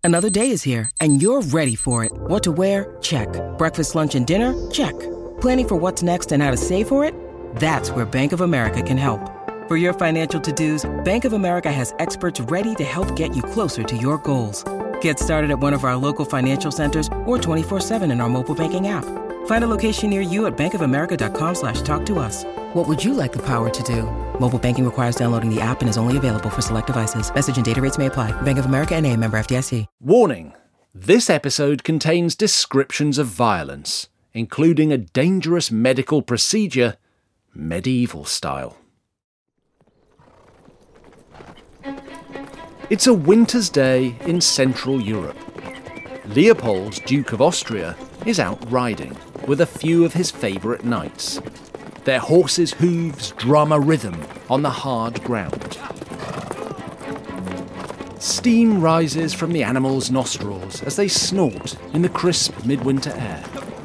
Another day is here, and you're ready for it. What to wear? Check. Breakfast, lunch, and dinner? Check. Planning for what's next and how to save for it? That's where Bank of America can help. For your financial to-dos, Bank of America has experts ready to help get you closer to your goals. Get started at one of our local financial centers or 24/7 in our mobile banking app. Find a location near you at bankofamerica.com/talktous. What would you like the power to do? Mobile banking requires downloading the app and is only available for select devices. Message and data rates may apply. Bank of America N.A., member FDIC. Warning: this episode contains descriptions of violence, including a dangerous medical procedure, medieval style. It's a winter's day in Central Europe. Leopold, Duke of Austria, is out riding with a few of his favourite knights. Their horses' hooves drum a rhythm on the hard ground. Steam rises from the animals' nostrils as they snort in the crisp midwinter air.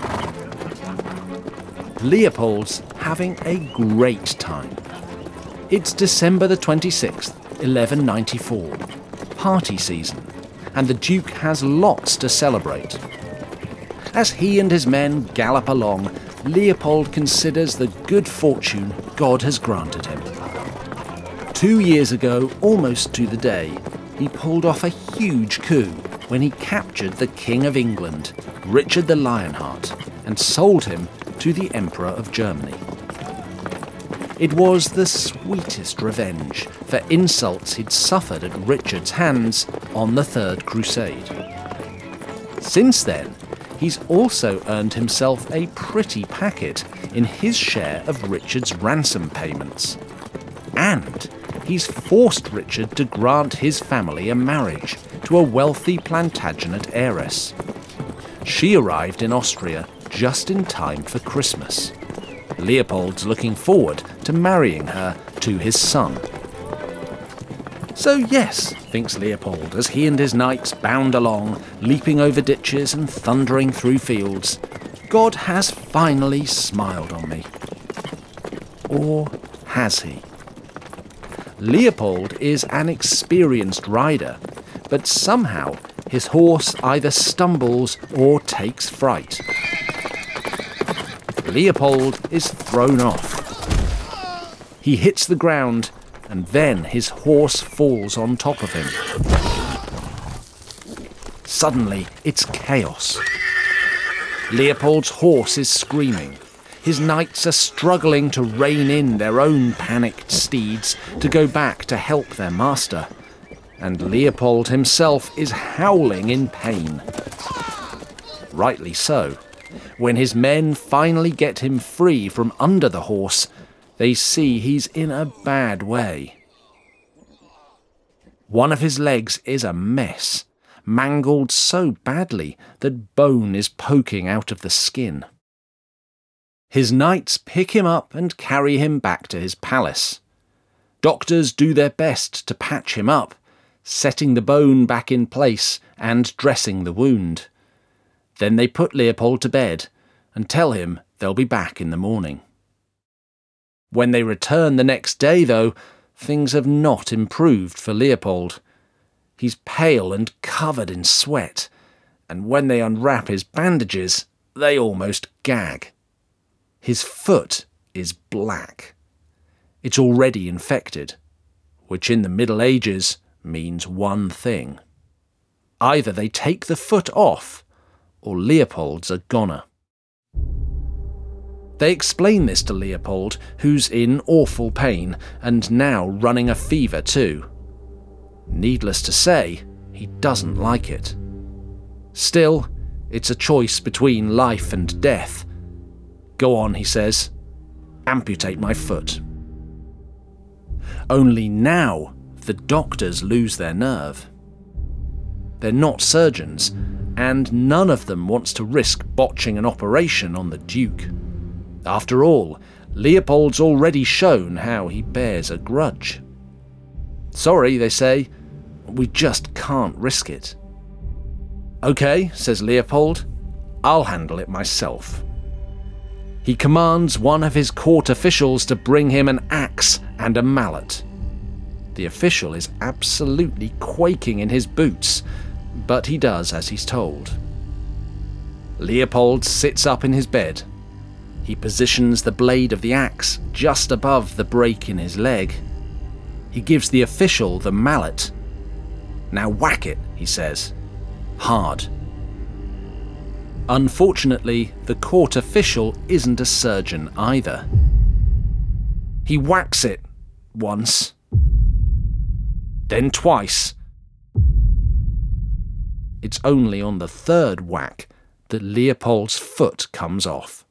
Leopold's having a great time. It's December the 26th, 1194, party season, and the Duke has lots to celebrate. As he and his men gallop along, Leopold considers the good fortune God has granted him. 2 years ago, almost to the day, he pulled off a huge coup when he captured the King of England, Richard the Lionheart, and sold him to the Emperor of Germany. It was the sweetest revenge for insults he'd suffered at Richard's hands on the Third Crusade. Since then, he's also earned himself a pretty packet in his share of Richard's ransom payments. And he's forced Richard to grant his family a marriage to a wealthy Plantagenet heiress. She arrived in Austria just in time for Christmas. Leopold's looking forward to marrying her to his son. So yes, thinks Leopold as he and his knights bound along, leaping over ditches and thundering through fields. God has finally smiled on me. Or has he? Leopold is an experienced rider, but somehow his horse either stumbles or takes fright. Leopold is thrown off. He hits the ground, and then his horse falls on top of him. Suddenly, it's chaos. Leopold's horse is screaming. His knights are struggling to rein in their own panicked steeds to go back to help their master. And Leopold himself is howling in pain. Rightly so. When his men finally get him free from under the horse, they see he's in a bad way. One of his legs is a mess, mangled so badly that bone is poking out of the skin. His knights pick him up and carry him back to his palace. Doctors do their best to patch him up, setting the bone back in place and dressing the wound. Then they put Leopold to bed and tell him they'll be back in the morning. When they return the next day, though, things have not improved for Leopold. He's pale and covered in sweat, and when they unwrap his bandages, they almost gag. His foot is black. It's already infected, which in the Middle Ages means one thing. Either they take the foot off, or Leopold's a goner. They explain this to Leopold, who's in awful pain and now running a fever too. Needless to say, he doesn't like it. Still, it's a choice between life and death. Go on, he says. Amputate my foot. Only now the doctors lose their nerve. They're not surgeons, and none of them wants to risk botching an operation on the Duke. After all, Leopold's already shown how he bears a grudge. Sorry, they say, we just can't risk it. Okay, says Leopold, I'll handle it myself. He commands one of his court officials to bring him an axe and a mallet. The official is absolutely quaking in his boots, but he does as he's told. Leopold sits up in his bed. He positions the blade of the axe just above the break in his leg. He gives the official the mallet. "Now whack it," he says. "Hard." Unfortunately, the court official isn't a surgeon either. He whacks it once, then twice. It's only on the third whack that Leopold's foot comes off.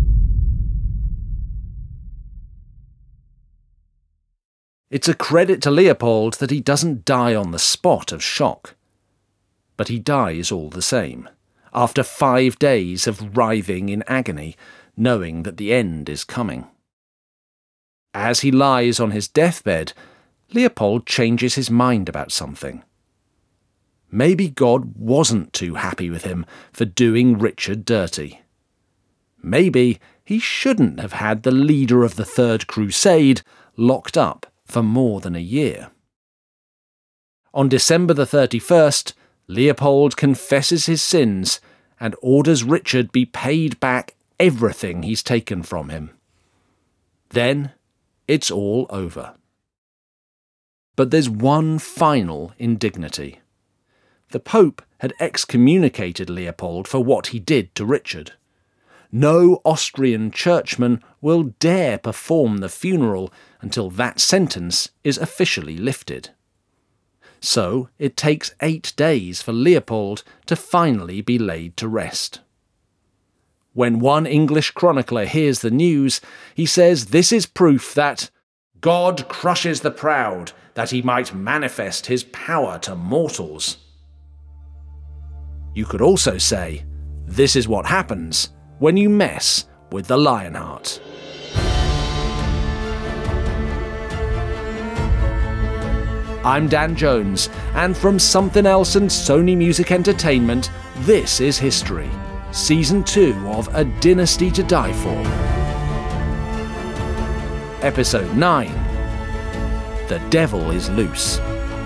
It's a credit to Leopold that he doesn't die on the spot of shock. But he dies all the same, after 5 days of writhing in agony, knowing that the end is coming. As he lies on his deathbed, Leopold changes his mind about something. Maybe God wasn't too happy with him for doing Richard dirty. Maybe he shouldn't have had the leader of the Third Crusade locked up for more than a year. On December the 31st, Leopold confesses his sins and orders Richard be paid back everything he's taken from him. Then it's all over. But there's one final indignity. The Pope had excommunicated Leopold for what he did to Richard. No Austrian churchman will dare perform the funeral until that sentence is officially lifted. So it takes 8 days for Leopold to finally be laid to rest. When one English chronicler hears the news, he says this is proof that God crushes the proud, that he might manifest his power to mortals. You could also say, this is what happens when you mess with the Lionheart. I'm Dan Jones, and from Something Else and Sony Music Entertainment, this is History, Season 2 of A Dynasty to Die For. Episode 9, The Devil is Loose.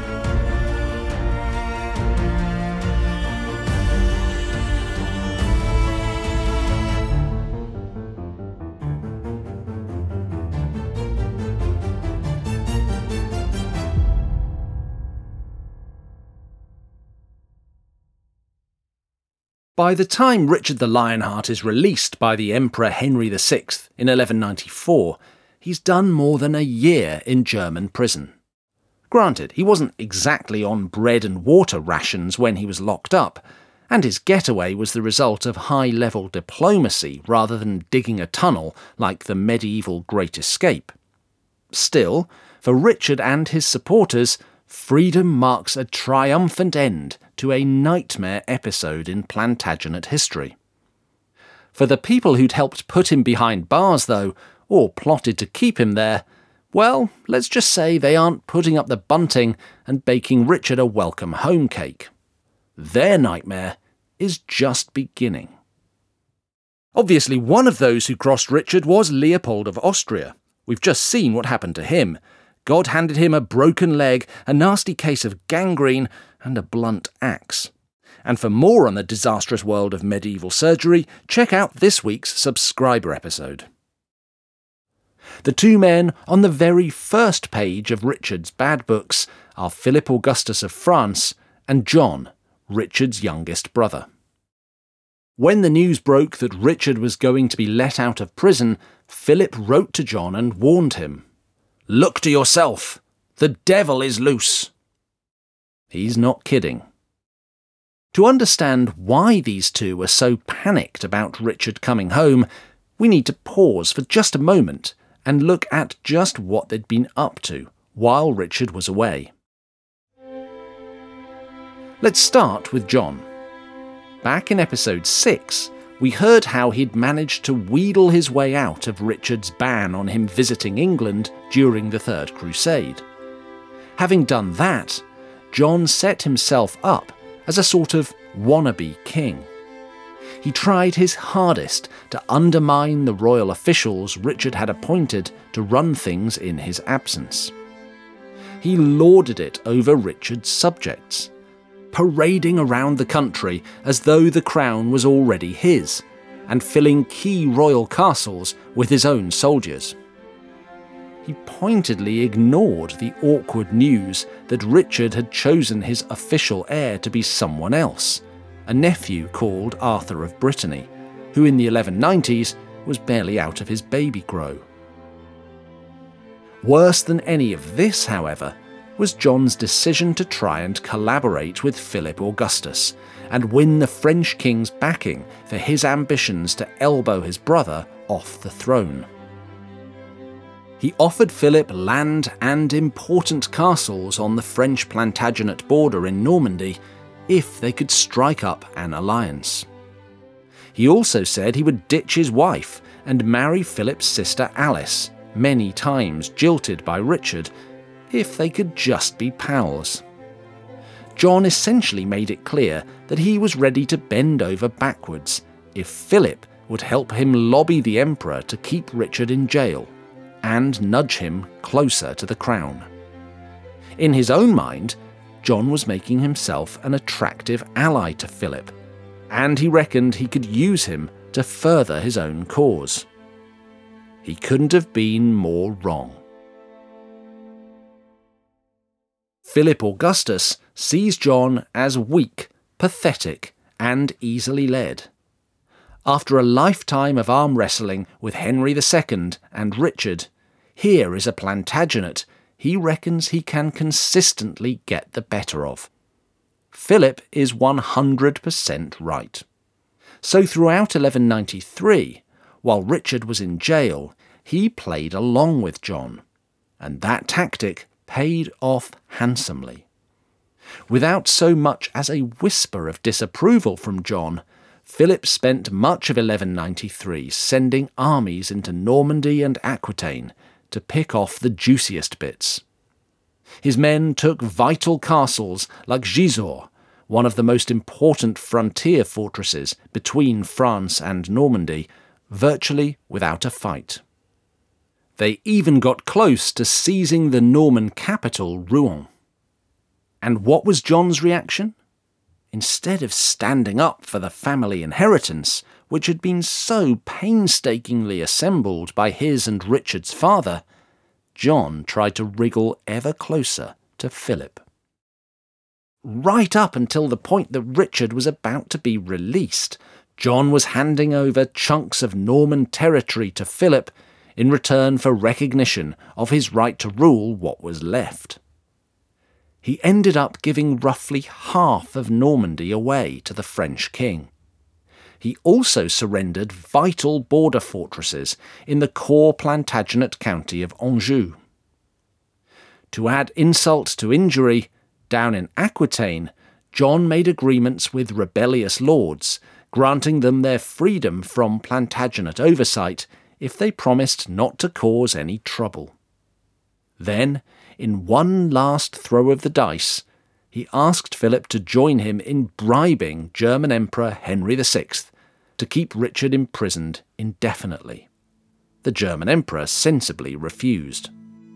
By the time Richard the Lionheart is released by the Emperor Henry VI in 1194, he's done more than a year in German prison. Granted, he wasn't exactly on bread and water rations when he was locked up, and his getaway was the result of high-level diplomacy rather than digging a tunnel like the medieval Great Escape. Still, for Richard and his supporters, freedom marks a triumphant end to a nightmare episode in Plantagenet history. For the people who'd helped put him behind bars, though, or plotted to keep him there, well, let's just say they aren't putting up the bunting and baking Richard a welcome home cake. Their nightmare is just beginning. Obviously, one of those who crossed Richard was Leopold of Austria. We've just seen what happened to him. God handed him a broken leg, a nasty case of gangrene, and a blunt axe. And for more on the disastrous world of medieval surgery, check out this week's subscriber episode. The two men on the very first page of Richard's bad books are Philip Augustus of France and John, Richard's youngest brother. When the news broke that Richard was going to be let out of prison, Philip wrote to John and warned him, "Look to yourself. The devil is loose." He's not kidding. To understand why these two were so panicked about Richard coming home, we need to pause for just a moment and look at just what they'd been up to while Richard was away. Let's start with John. Back in episode 6, we heard how he'd managed to wheedle his way out of Richard's ban on him visiting England during the Third Crusade. Having done that, John set himself up as a sort of wannabe king. He tried his hardest to undermine the royal officials Richard had appointed to run things in his absence. He lorded it over Richard's subjects, parading around the country as though the crown was already his, and filling key royal castles with his own soldiers. He pointedly ignored the awkward news that Richard had chosen his official heir to be someone else, a nephew called Arthur of Brittany, who in the 1190s was barely out of his baby grow. Worse than any of this, however, was John's decision to try and collaborate with Philip Augustus and win the French king's backing for his ambitions to elbow his brother off the throne. He offered Philip land and important castles on the French Plantagenet border in Normandy if they could strike up an alliance. He also said he would ditch his wife and marry Philip's sister Alice, many times jilted by Richard, if they could just be pals. John essentially made it clear that he was ready to bend over backwards if Philip would help him lobby the emperor to keep Richard in jail and nudge him closer to the crown. In his own mind, John was making himself an attractive ally to Philip, and he reckoned he could use him to further his own cause. He couldn't have been more wrong. Philip Augustus sees John as weak, pathetic, and easily led. After a lifetime of arm wrestling with Henry II and Richard, here is a Plantagenet he reckons he can consistently get the better of. Philip is 100% right. So throughout 1193, while Richard was in jail, he played along with John, and that tactic paid off handsomely. Without so much as a whisper of disapproval from John, Philip spent much of 1193 sending armies into Normandy and Aquitaine to pick off the juiciest bits. His men took vital castles like Gisors, one of the most important frontier fortresses between France and Normandy, virtually without a fight. They even got close to seizing the Norman capital, Rouen. And what was John's reaction? Instead of standing up for the family inheritance, which had been so painstakingly assembled by his and Richard's father, John tried to wriggle ever closer to Philip. Right up until the point that Richard was about to be released, John was handing over chunks of Norman territory to Philip in return for recognition of his right to rule what was left. He ended up giving roughly half of Normandy away to the French king. He also surrendered vital border fortresses in the core Plantagenet county of Anjou. To add insult to injury, down in Aquitaine, John made agreements with rebellious lords, granting them their freedom from Plantagenet oversight if they promised not to cause any trouble. Then, in one last throw of the dice, he asked Philip to join him in bribing German Emperor Henry VI to keep Richard imprisoned indefinitely. The German Emperor sensibly refused.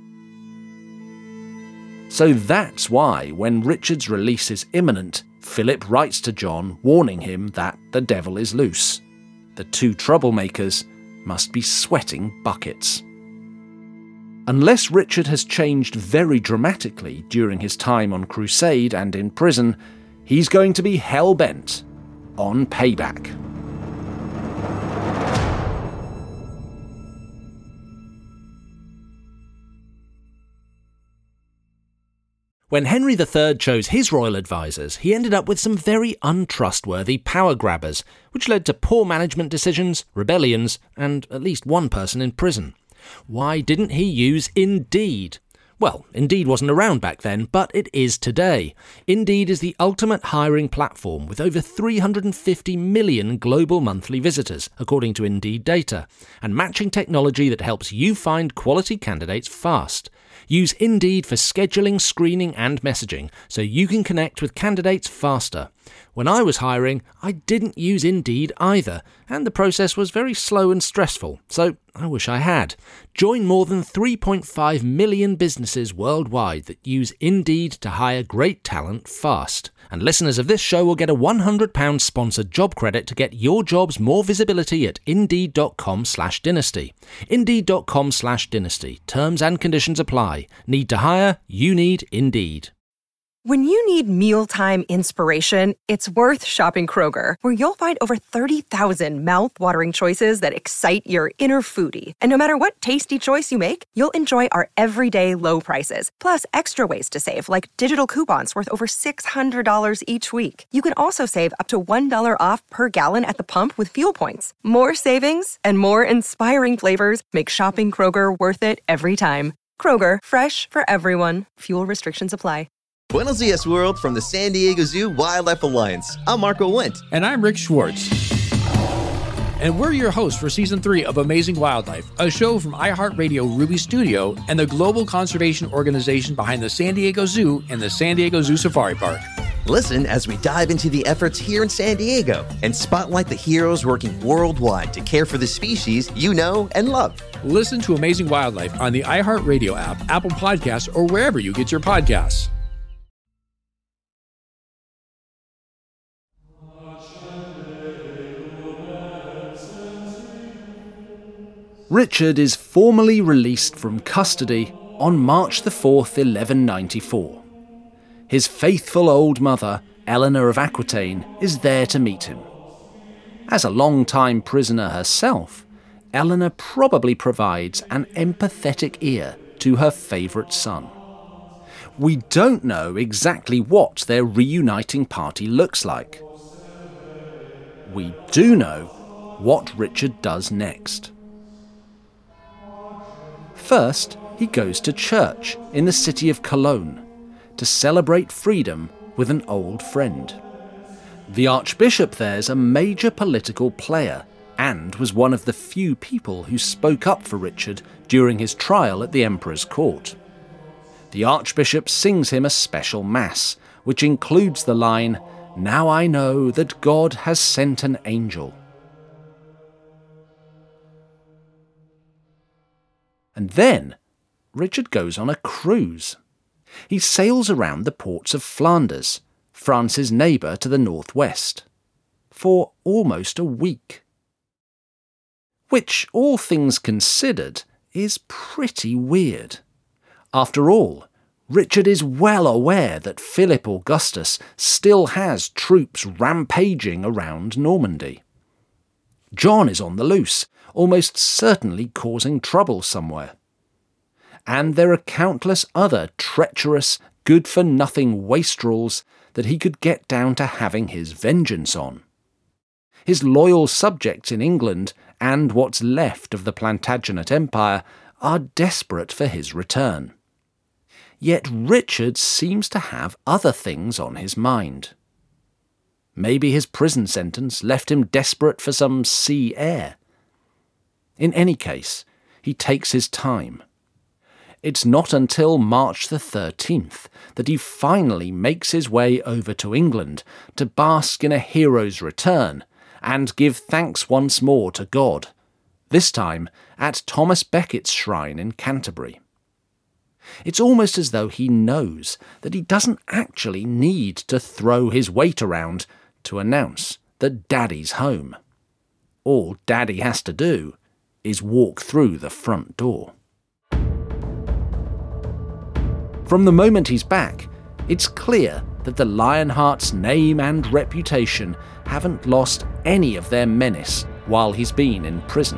So that's why, when Richard's release is imminent, Philip writes to John warning him that the devil is loose. The two troublemakers must be sweating buckets. Unless Richard has changed very dramatically during his time on crusade and in prison, he's going to be hell-bent on payback. When Henry III chose his royal advisors, he ended up with some very untrustworthy power grabbers, which led to poor management decisions, rebellions, and at least one person in prison. Why didn't he use Indeed? Well, Indeed wasn't around back then, but it is today. Indeed is the ultimate hiring platform with over 350 million global monthly visitors, according to Indeed data, and matching technology that helps you find quality candidates fast. Use Indeed for scheduling, screening and messaging so you can connect with candidates faster. When I was hiring, I didn't use Indeed either, and the process was very slow and stressful, so I wish I had. Join more than 3.5 million businesses worldwide that use Indeed to hire great talent fast. And listeners of this show will get a £100 sponsored job credit to get your jobs more visibility at Indeed.com/dynasty. Indeed.com/dynasty. Terms and conditions apply. Need to hire? You need Indeed. When you need mealtime inspiration, it's worth shopping Kroger, where you'll find over 30,000 mouth-watering choices that excite your inner foodie. And no matter what tasty choice you make, you'll enjoy our everyday low prices, plus extra ways to save, like digital coupons worth over $600 each week. You can also save up to $1 off per gallon at the pump with fuel points. More savings and more inspiring flavors make shopping Kroger worth it every time. Kroger, fresh for everyone. Fuel restrictions apply. Buenos dias, world, from the San Diego Zoo Wildlife Alliance. I'm Marco Wendt. And I'm Rick Schwartz. And we're your hosts for Season 3 of Amazing Wildlife, a show from iHeartRadio Ruby Studio and the global conservation organization behind the San Diego Zoo and the San Diego Zoo Safari Park. Listen as we dive into the efforts here in San Diego and spotlight the heroes working worldwide to care for the species you know and love. Listen to Amazing Wildlife on the iHeartRadio app, Apple Podcasts, or wherever you get your podcasts. Richard is formally released from custody on March the 4th, 1194. His faithful old mother, Eleanor of Aquitaine, is there to meet him. As a long-time prisoner herself, Eleanor probably provides an empathetic ear to her favourite son. We don't know exactly what their reuniting party looks like. We do know what Richard does next. First, he goes to church in the city of Cologne to celebrate freedom with an old friend. The Archbishop there's a major political player and was one of the few people who spoke up for Richard during his trial at the Emperor's court. The Archbishop sings him a special mass, which includes the line, "Now I know that God has sent an angel." And then, Richard goes on a cruise. He sails around the ports of Flanders, France's neighbour to the northwest, for almost a week. Which, all things considered, is pretty weird. After all, Richard is well aware that Philip Augustus still has troops rampaging around Normandy. John is on the loose, almost certainly causing trouble somewhere. And there are countless other treacherous, good-for-nothing wastrels that he could get down to having his vengeance on. His loyal subjects in England, and what's left of the Plantagenet Empire, are desperate for his return. Yet Richard seems to have other things on his mind. Maybe his prison sentence left him desperate for some sea air. In any case, he takes his time. It's not until March the 13th that he finally makes his way over to England to bask in a hero's return and give thanks once more to God, this time at Thomas Becket's shrine in Canterbury. It's almost as though he knows that he doesn't actually need to throw his weight around to announce that Daddy's home. All Daddy has to do is walk through the front door. From the moment he's back, it's clear that the Lionheart's name and reputation haven't lost any of their menace while he's been in prison.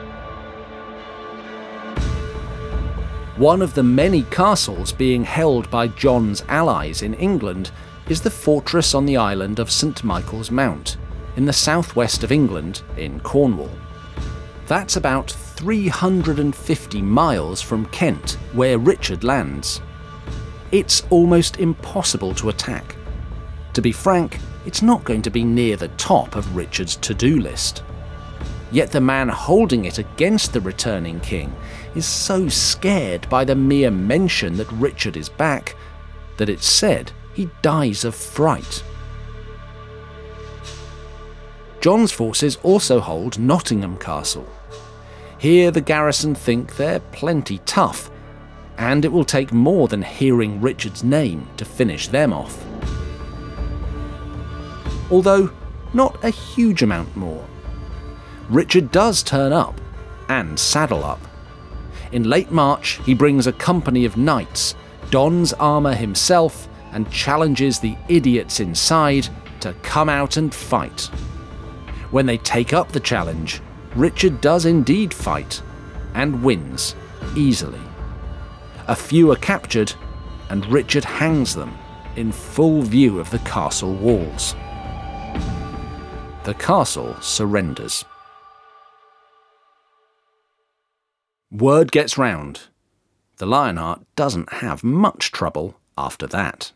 One of the many castles being held by John's allies in England is the fortress on the island of St. Michael's Mount, in the southwest of England, in Cornwall. That's about 350 miles from Kent, where Richard lands. It's almost impossible to attack. To be frank, it's not going to be near the top of Richard's to-do list. Yet the man holding it against the returning king is so scared by the mere mention that Richard is back that it's said he dies of fright. John's forces also hold Nottingham Castle. Here the garrison think they're plenty tough, and it will take more than hearing Richard's name to finish them off. Although not a huge amount more. Richard does turn up, and saddle up. In late March, he brings a company of knights, dons armour himself, and challenges the idiots inside to come out and fight. When they take up the challenge, Richard does indeed fight, and wins, easily. A few are captured, and Richard hangs them in full view of the castle walls. The castle surrenders. Word gets round. The Lionheart doesn't have much trouble after that.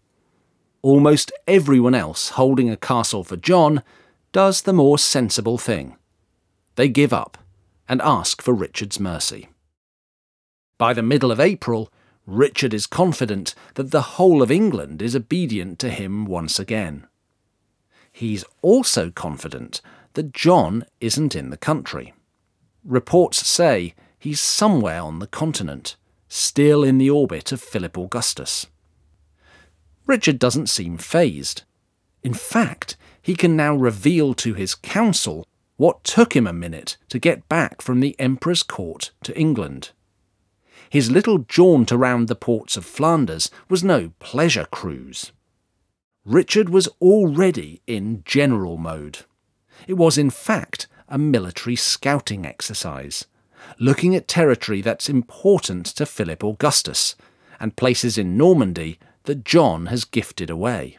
Almost everyone else holding a castle for John does the more sensible thing. They give up and ask for Richard's mercy. By the middle of April, Richard is confident that the whole of England is obedient to him once again. He's also confident that John isn't in the country. Reports say he's somewhere on the continent, still in the orbit of Philip Augustus. Richard doesn't seem fazed. In fact, he can now reveal to his council what took him a minute to get back from the Emperor's court to England. His little jaunt around the ports of Flanders was no pleasure cruise. Richard was already in general mode. It was in fact a military scouting exercise, looking at territory that's important to Philip Augustus, and places in Normandy that John has gifted away.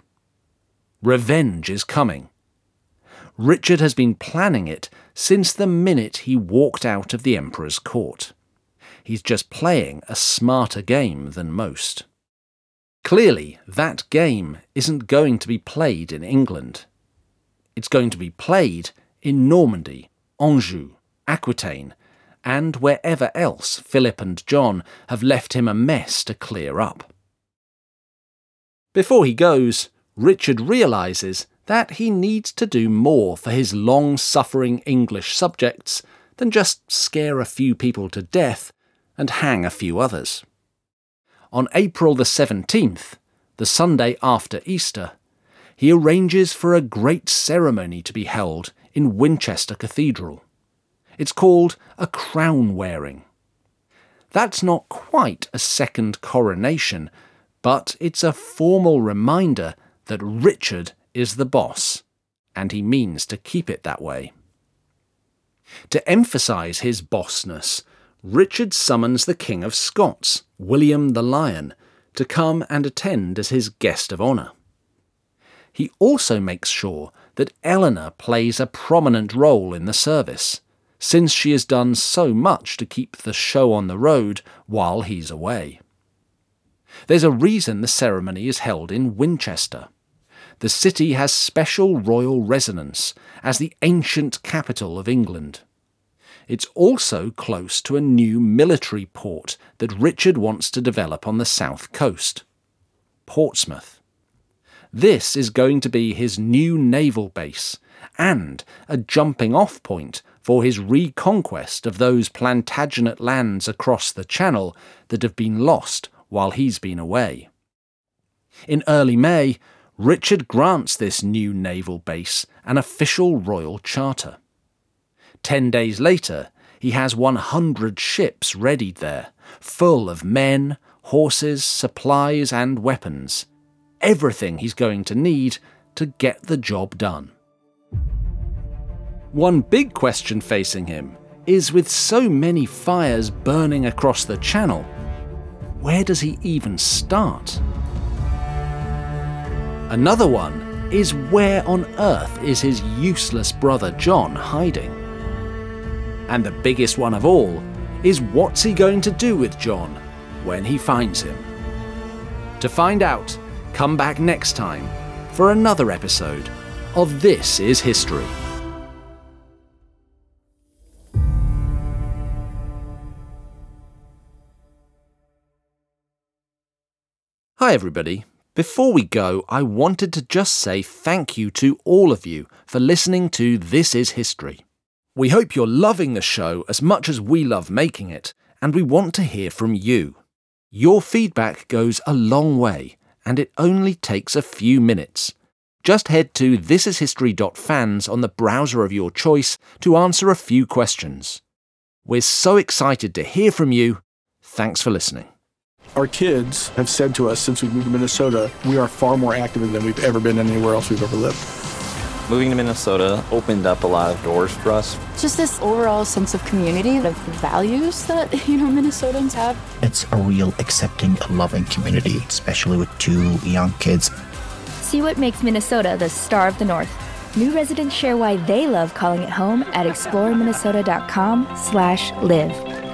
Revenge is coming. Richard has been planning it since the minute he walked out of the Emperor's court. He's just playing a smarter game than most. Clearly, that game isn't going to be played in England. It's going to be played in Normandy, Anjou, Aquitaine, and wherever else Philip and John have left him a mess to clear up. Before he goes, Richard realises that he needs to do more for his long-suffering English subjects than just scare a few people to death and hang a few others. On April the 17th, the Sunday after Easter, he arranges for a great ceremony to be held in Winchester Cathedral. It's called a crown-wearing. That's not quite a second coronation, but it's a formal reminder that Richard is the boss, and he means to keep it that way. To emphasise his bossness, Richard summons the King of Scots, William the Lion, to come and attend as his guest of honour. He also makes sure that Eleanor plays a prominent role in the service, since she has done so much to keep the show on the road while he's away. There's a reason the ceremony is held in Winchester. The city has special royal resonance as the ancient capital of England. It's also close to a new military port that Richard wants to develop on the south coast, Portsmouth. This is going to be his new naval base and a jumping-off point for his reconquest of those Plantagenet lands across the Channel that have been lost while he's been away. In early May, Richard grants this new naval base an official royal charter. 10 days later, he has 100 ships readied there, full of men, horses, supplies and weapons. Everything he's going to need to get the job done. One big question facing him is, with so many fires burning across the Channel, where does he even start? Another one is, where on earth is his useless brother John hiding? And the biggest one of all is, what's he going to do with John when he finds him? To find out, come back next time for another episode of This Is History. Hi everybody, Before we go, I wanted to just say thank you to all of you for listening to This Is History. We hope you're loving the show as much as we love making it, and we want to hear from you. Your feedback goes a long way, and it only takes a few minutes. Just head to thisishistory.fans on the browser of your choice to answer a few questions. We're so excited to hear from you. Thanks for listening. Our kids have said to us since we moved to Minnesota, we are far more active than we've ever been anywhere else we've ever lived. Moving to Minnesota opened up a lot of doors for us. Just this overall sense of community, of values that, Minnesotans have. It's a real accepting, loving community, especially with 2 young kids. See what makes Minnesota the star of the North. New residents share why they love calling it home at exploreminnesota.com/live.